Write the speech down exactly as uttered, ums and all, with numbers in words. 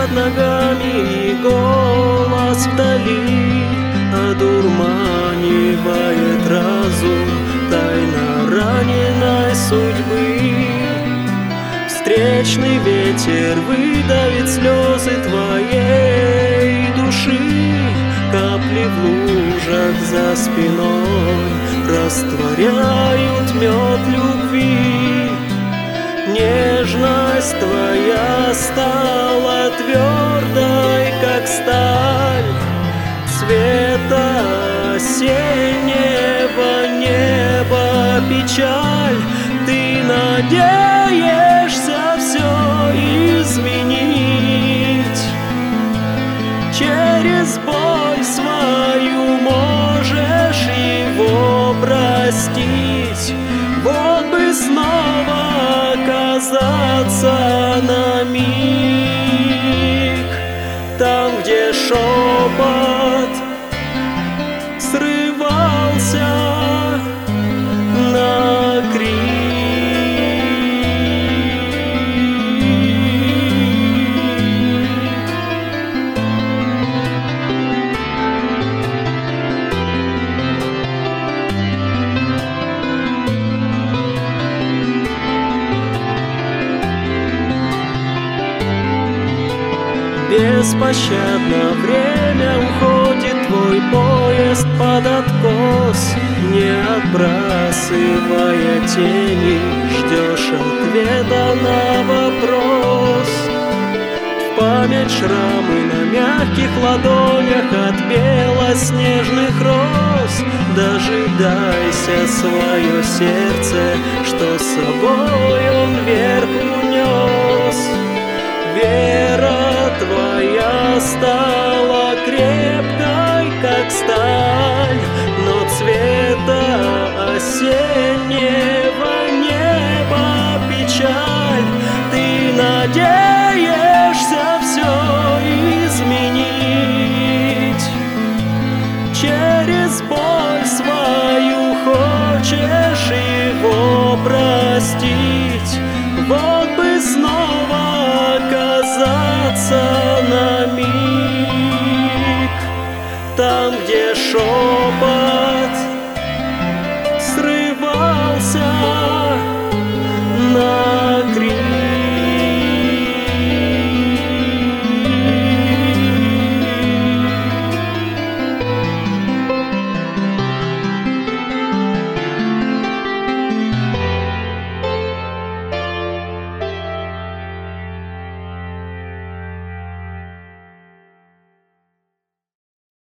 под ногами и голос вдали одурманивает разум тайна раненой судьбы. Встречный ветер выдавит слезы твоей души, капли в лужах за спиной растворяют мед любви. Нежность твоя стала твердой, как сталь, цвета осеннего неба печаль. Ты надеешься все изменить, через боль свою можешь его простить. Вот бы снова оказаться на миг там, где шепот срывался на крик. Беспощадно время уходит, твой поезд под откос, не отбрасывая тени, ждешь ответа на вопрос. В память шрамы на мягких ладонях от белоснежных роз. Дожидайся свое сердце, что с собой он вверх унес. Вера твоя стала крепкой, как сталь, но цвета осеннего неба печаль. Ты надеешься все изменить, через боль свою хочешь его простить. Вот бы снова оказаться на миг там, где шепот